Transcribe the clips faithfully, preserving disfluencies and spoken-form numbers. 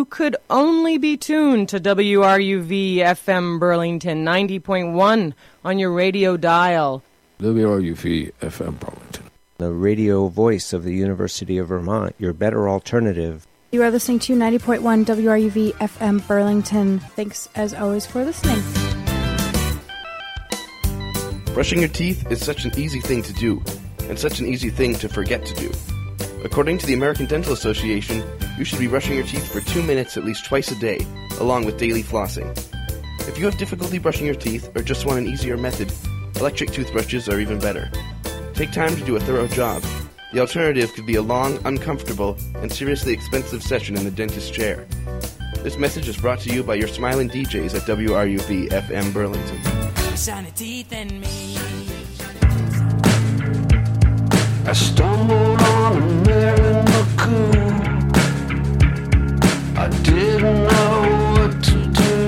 you could only be tuned to W R U V F M Burlington ninety point one on your radio dial. W R U V F M Burlington, the radio voice of the University of Vermont, your better alternative. You are listening to ninety point one W R U V F M Burlington. Thanks, as always, for listening. Brushing your teeth is such an easy thing to do, and such an easy thing to forget to do. According to the American Dental Association, you should be brushing your teeth for two minutes at least twice a day, along with daily flossing. If you have difficulty brushing your teeth or just want an easier method, electric toothbrushes are even better. Take time to do a thorough job. The alternative could be a long, uncomfortable, and seriously expensive session in the dentist's chair. This message is brought to you by your smiling D Js at W R U V F M Burlington. Shiny teeth and me. I stumbled on a Mary McCoo. I didn't know what to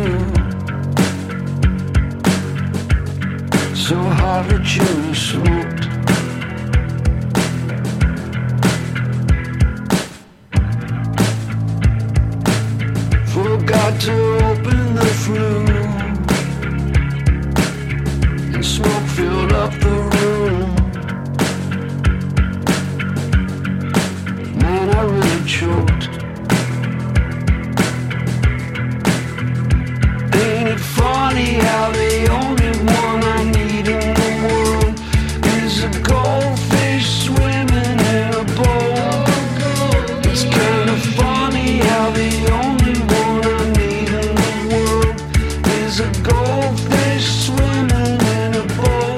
do. So hard her chimney smoked. Forgot to open the flue, and smoke filled up the room. Man, I really choked. Ain't it funny how the only one I need in the world is a goldfish swimming in a bowl? It's kind of funny how the only one I need in the world is a goldfish swimming in a bowl.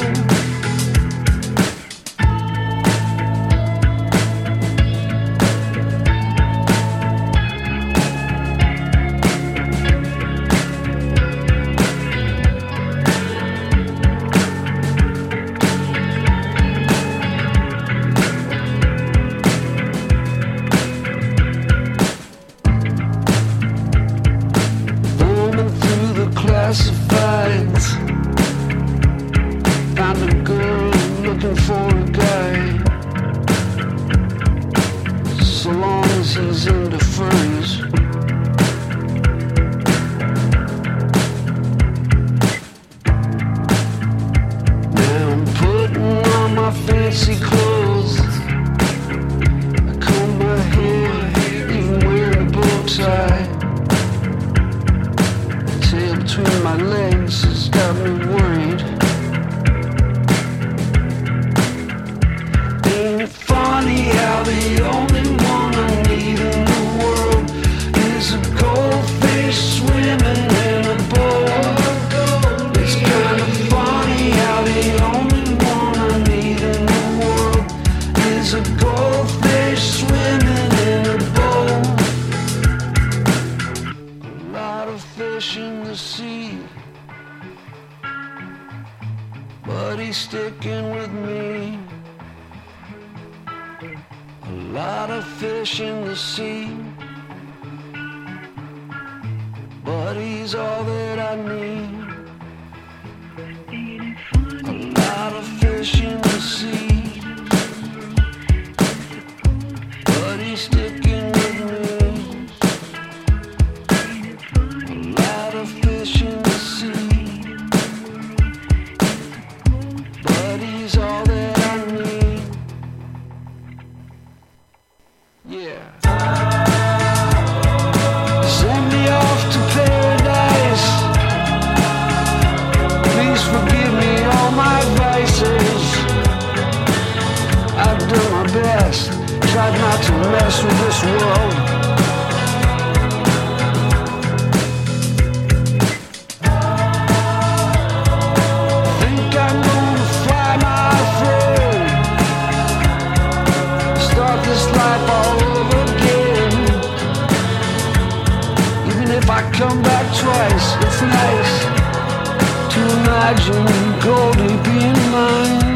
Thumbing through the classifieds, found a girl looking for a guy. So long as he's into furries. Now I'm putting on my fancy clothes. I comb my hair, even wearing a bow tie. Tail between my legs has got me worried. Ain't it funny how the only one I need in the world is a goldfish swimming in a bowl? It's kind of funny how the only one I need in the world is a goldfish swimming in a bowl. A lot of fish in the sea, but he's sticking with me. A lot of fish in the sea, but he's all that I need. A lot of fish in the sea, but he's sticking with me. A lot of fish in the sea, but he's all that I need. Yeah. Send me off to paradise. Please forgive me all my vices. I've done my best, tried not to mess with this world. Think I'm gonna fly my throne, start this life all over again. Even if I come back twice, it's nice to imagine Goldie being mine.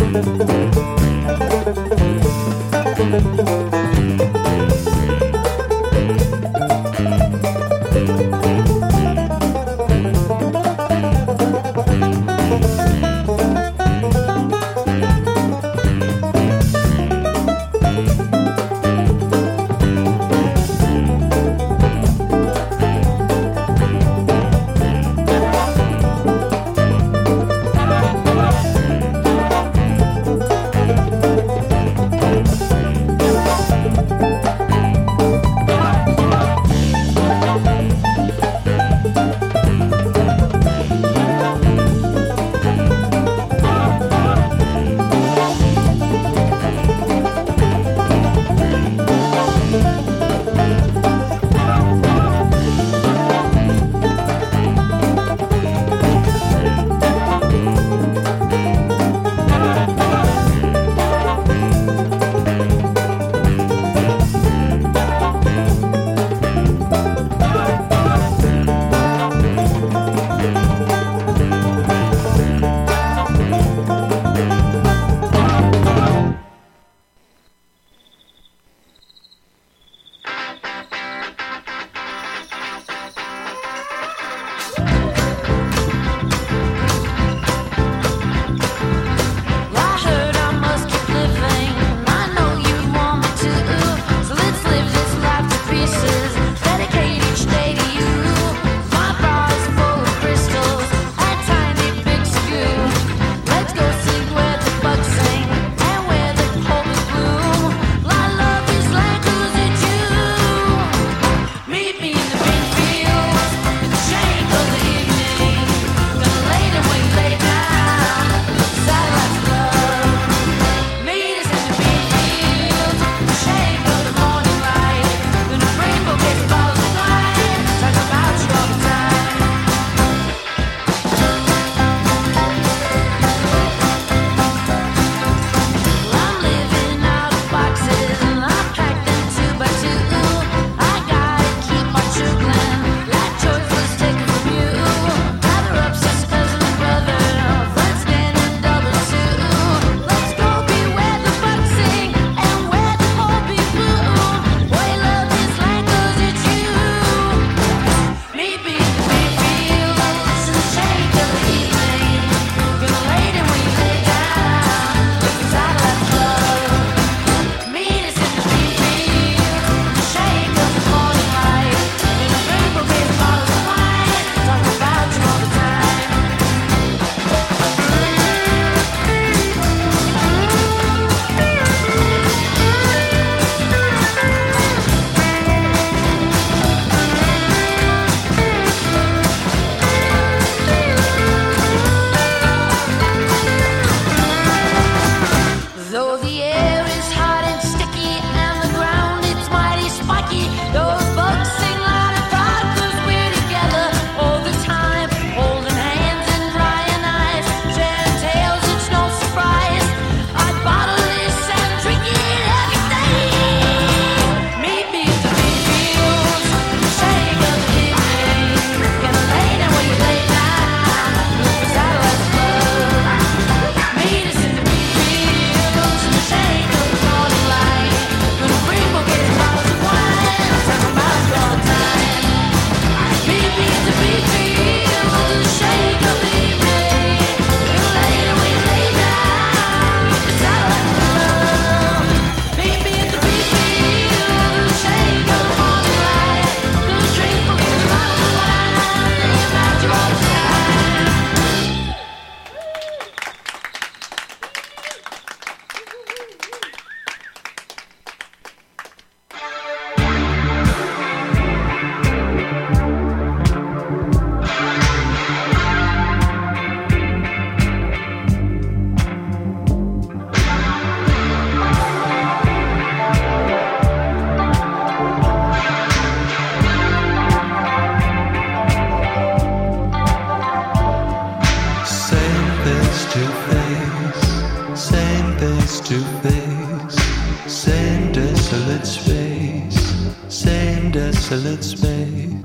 desolate space.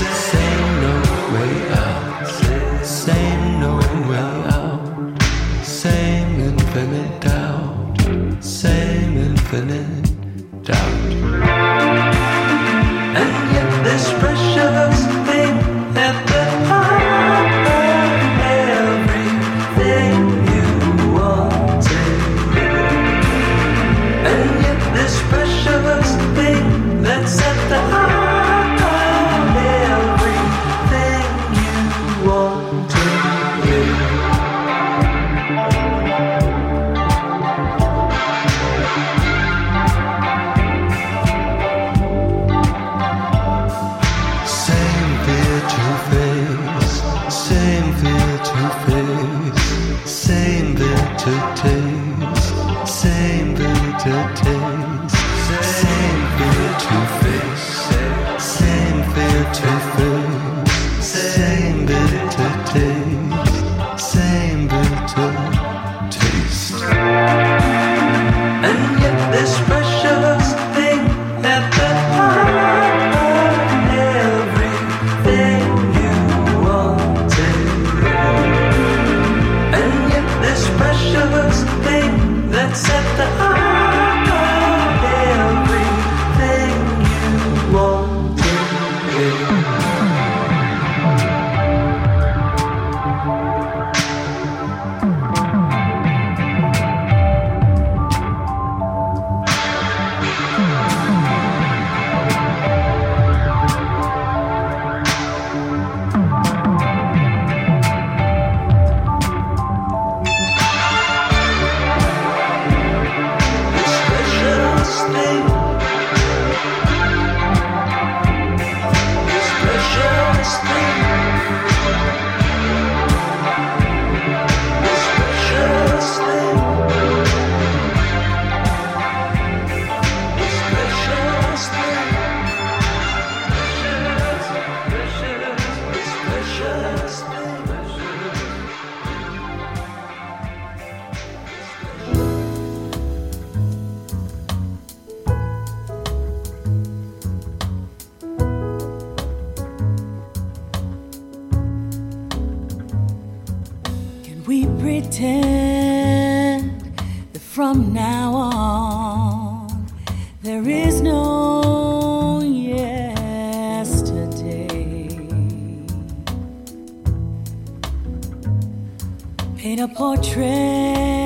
Same no way out. Same no way out. Same in infinite doubt, same infinite doubt. And yet this precious thing at the heart of everything you wanted. And yet this precious thing that's at the heart of everything you wanted. Same fear to face, same fear to face, same bitter taste, same bitter taste, same fear to face, same fear to face, same bitter taste, same bitter taste. And yet this precious thing at the heart of everything you wanted. And yet this precious thing that's at the heart of everything you wanted. This precious thing, this precious thing, this precious thing, this precious thing, precious, this precious thing. Can we pretend that from now on there is no yesterday? Paint a portrait